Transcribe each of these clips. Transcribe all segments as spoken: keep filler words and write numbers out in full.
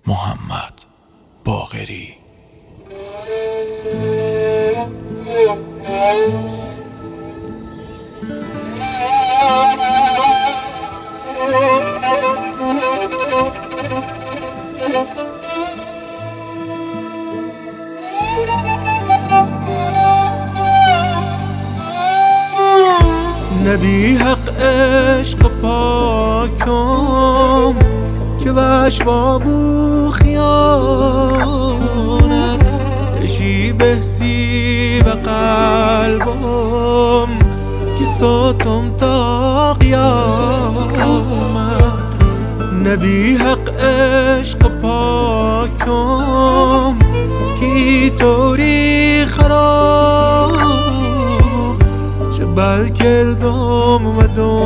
محمد باقری. نبی حق عشق پاکم که وش و بو خیانت تشی بحسی و قلبم که ساتم تا قیامت. نبی حق عشق پاکم که طوری خراب چه بد کردم و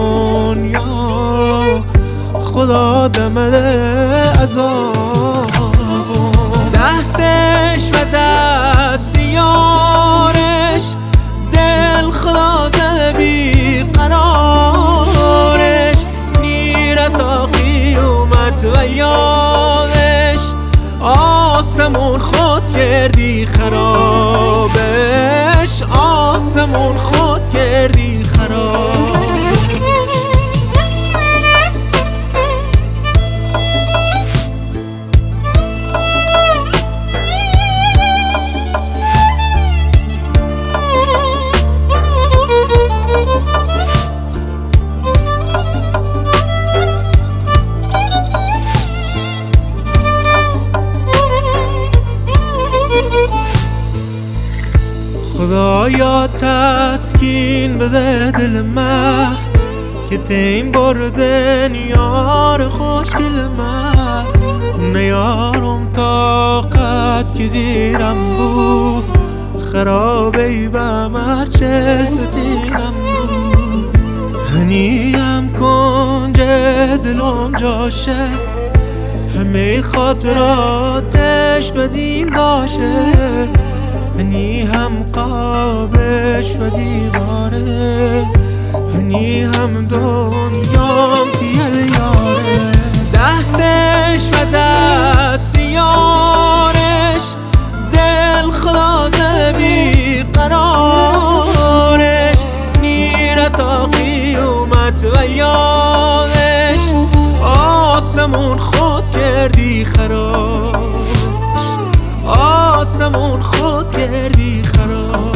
دنیا خدا دمده عذابم. دستش و دست یارش دل خدا زده بی قرارش، نیره تا قیامت و یادش آسمون خود کردی خرابش، آسمون خود کردی خراب. خدایا تسکین بده دل من که تیم بردن یار خوشگل من. نیارم طاقت که زیرم بود خرابه بم هرچل ستینم بود. هنیم کنج دلم جاشه همه خاطراتش بدین داشه، هنی هم قابش و دیواره، هنی هم دنیام تیل یاره. دستش و دست یارش دل خدا زده بی قرارش، نیره تا قیامت و یادش آسمون خود کردی خرابش، آسمون خود کردی خراب.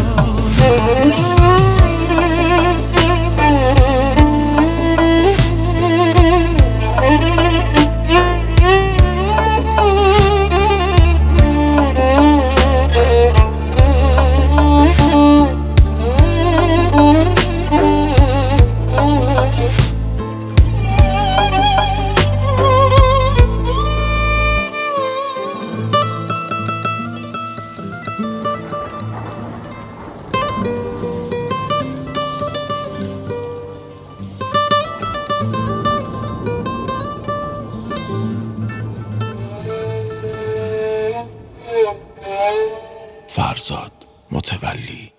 فرزاد متولی.